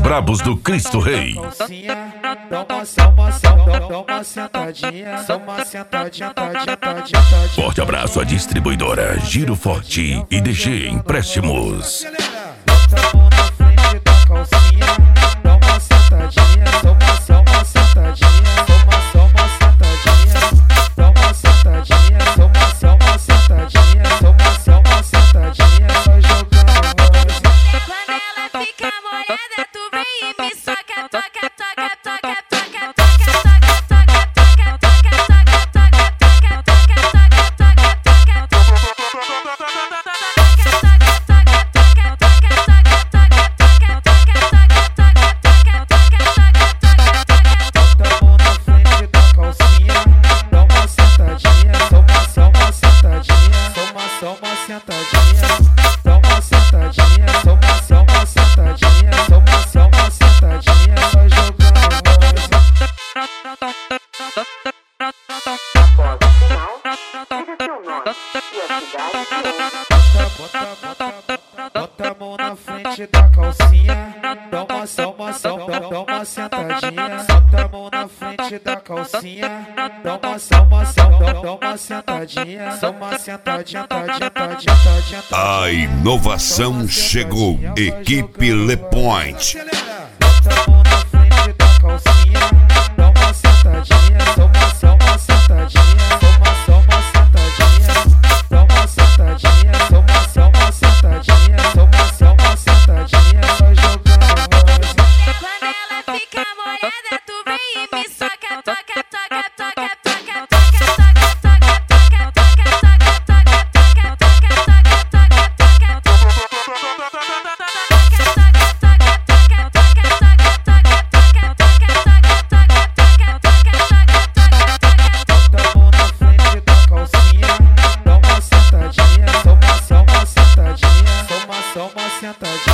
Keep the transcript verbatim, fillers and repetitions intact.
brabos do Cristo Rei. Dá uma, dá uma, dá uma sentadinha, dá uma sentadinha, tadinha, tadinha, tadinha. Forte abraço à distribuidora Giro Forte e D G Empréstimos. Bota a mão na frente da calcinha, dá uma sentadinha, dá uma, dá uma sentadinha, dá uma, dá uma sentadinha, dá uma sentadinha, dá uma, dá uma sentadinha, dá uma, dá uma sentadinha, vai jogando rosa. Quando ela fica molhada, tu vem e me soca, toca, toca, toca, toca, toca, toca, toca, toca, toca, toca, toca, toca, toca, Só uma sentadinha, só uma sentadinha, só uma, só uma sentadinha, só uma, só uma sentadinha, vai jogando Bota a mão na frente da calcinha, dá uma, só uma, só uma, dá uma sentadinha. Bota a mão na frente da calcinha, dá uma, só uma, só uma, dá uma sentadinha, só uma sentadinha, tadinha, tadinha, tadinha. A inovação chegou. Equipe Le Point. Bota a mão na frente da calcinha, dá uma sentadinha, só uma, só uma sentadinha, só uma, só uma sentadinha, dá uma sentadinha, só uma, só uma sentadinha, só uma, só uma sentadinha, vai jogando rosa. quando ela fica molhada, tu vem e me soca, toca, toca, toca, toca, toca, toca, toca, toca, toca, toca, Só uma sentadinha, só uma sentadinha,